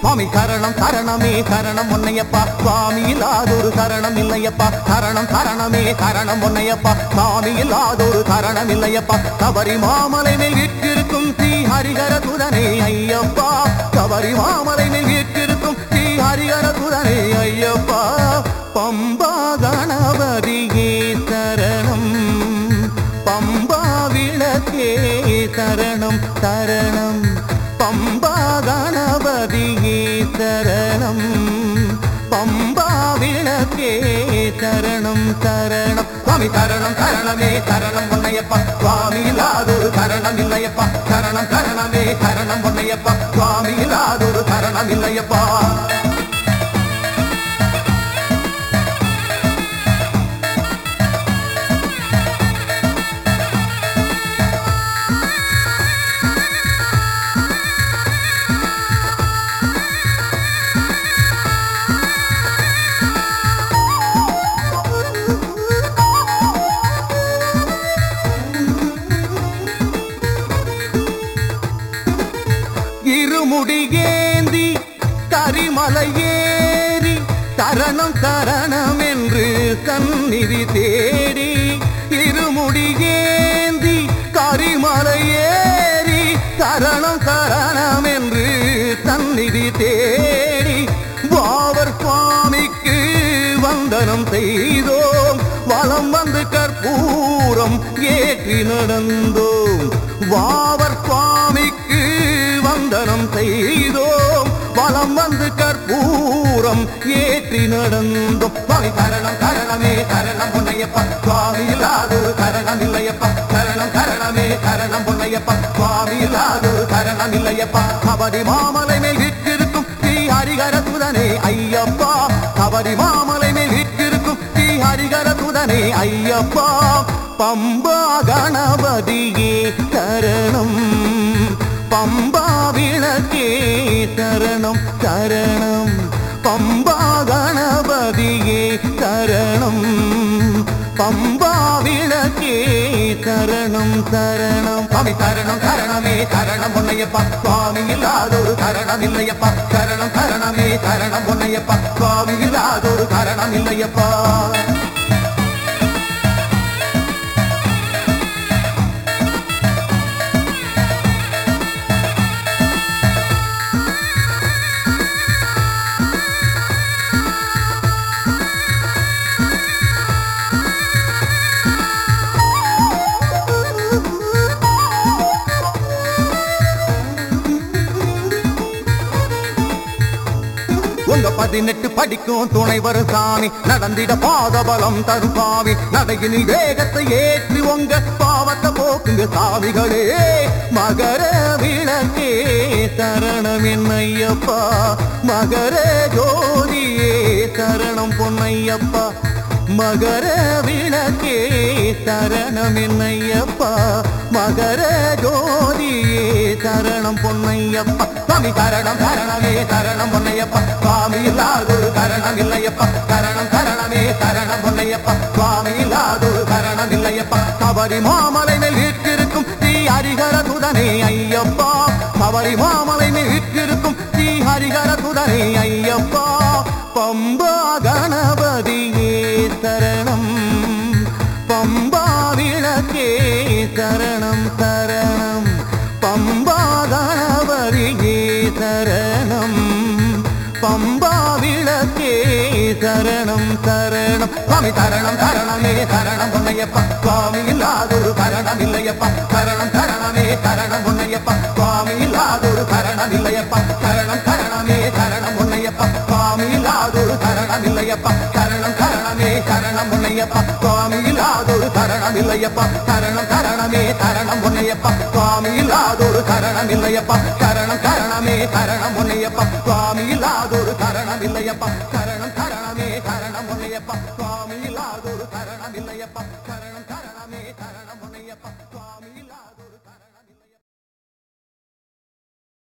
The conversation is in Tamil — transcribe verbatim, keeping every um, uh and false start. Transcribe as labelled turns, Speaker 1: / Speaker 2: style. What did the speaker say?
Speaker 1: சுவாமி சரணம் சரணமே சரணம் பொன்னையப்பா சுவாமி இல்லாதொரு சரணம் இல்லையப்பா சரணம் சரணமே சரணம் பொன்னையப்பா சுவாமி இல்லாதொரு சரணம் இல்லையப்பா சபரி மாமலை மேல் வீற்றிருக்கும் ஸ்ரீ ஹரிஹர சுதனே ஐயப்பா சபரி மாமலை மேல் வீற்றிருக்கும் ஸ்ரீ ஹரிஹர சுதனே ஐயப்பா பம்பா கணபதியே சரணம் பம்பா விளக்கே சரணம் சரணம் பம்பா கணபதியே சரணம் பம்பா விளக்கே சரணம் சரணம் சுவாமி சரணம் சரணமே சரணம் பொன்னையப்பா சுவாமி இல்லாதொரு சரணம் இல்லையப்பா சரணம் சரணமே சரணம் பொன்னையப்பா சுவாமி இல்லாதொரு சரணம் இல்லையப்பா இருமுடியேந்தி கரிமலையேறி சரணம் சரணம் என்று சந்நிதி தேடி இருமுடியேந்தி கரிமலையேறி சரணம் சரணம் என்று சந்நிதி தேடி வாவர் சுவாமிக்கு வந்தனம் செய்தோம் வலம் வந்து கற்பூரம் ஏற்றி நடந்தோம் வாவர் சுவாமிக்கு வந்தனம் செய்தோம் வலம் வந்து கற்பூரம் ஏற்றி நடந்தோம் சுவாமி சரணம் சரணமே சரணம் பொன்னையப்பா சுவாமி இல்லாதொரு சரணம் இல்லையப்பா சரணம் சரணமே சரணம் பொன்னையப்பா சுவாமி இல்லாதொரு சரணம் இல்லையப்பா சபரி மாமலை மேல் வீற்றிருக்கும் ஸ்ரீ ஹரிஹர சுதனே ஐயப்பா சபரி மாமலை மேல் வீற்றிருக்கும் ஸ்ரீ ஹரிஹர சுதனே ஐயப்பா பம்பா கணபதியே சரணம் பம்பா விளக்கே சரணம் சரணம் பம்பா கணபதியே சரணம் பம்பா விளக்கே சரணம் சரணம் சுவாமி சரணம் சரணமே சரணம் பொன்னையப்பா சுவாமி இல்லாதொரு சரணம் இல்லையப்பா சரணம் சரணமே சரணம் பொன்னையப்பா சுவாமி இல்லாதொரு சரணம் இல்லையப்பா உங்க பதினெட்டு படிக்கும் துணை வரும் சாமி நடந்திட பாதபலம் தரும் சாமி நடையினில் வேகத்தை ஏற்றி உங்க பாவத்தை போக்குங்க சாமிகளே மகர விளக்கே சரணம் என்னையப்பா மகர ஜோதியே சரணம் பொன்னையப்பா மகர விளக்கே சரணம் என்னையப்பா மகர ஜோதியே சரணம் பொன்னையப்பா சுவாமி சரணம் சரணமே சரணம் பொன்னையப்பா சுவாமி இல்லாதொரு சரணம் இல்லையப்பா சரணம் சரணமே சரணம் பொன்னையப்பா சுவாமி இல்லாதொரு சரணம் இல்லையப்பா சபரி மாமலை மேல் வீற்றிருக்கும் ஸ்ரீ ஹரிஹர சுதனே ஐயப்பா சபரி மாமலை மேல் வீற்றிருக்கும் ஸ்ரீ ஹரிஹர சுதனே ஐயப்பா பம்பா கணபதியே சரணம் பம்பா விளக்கே சரணம் சரணம் பம்பா கணபதியே சரணம் பம்பா விளக்கே சரணம் சரணம் சுவாமி சரணம் சரணமே சரணம் பொன்னையப்பா சுவாமி இல்லாதொரு சரணம் இல்லையப்பா சரணம் சரணமே சரணம் பொன்னையப்பா சுவாமி இல்லாதொரு சரணம் இல்லையப்பா சரணம் சரணமே சரணம் பொன்னையப்பா சுவாமி இல்லாதொரு சரணம் இல்லையப்பா சரணம் சரணமே சரணம் பொன்னையப்பா சுவாமி இல்லாதொரு சரணம் இல்லையப்பா சரணம் சரணமே சரணம் பொன்னையப்பா சுவாமி இல்லாதொரு சரணம் இல்லையப்பா சரணம் சரணமே சரணம் பொன்னையப்பா சுவாமி இல்லாதொரு சரணம் இல்லையப்பா சரணம்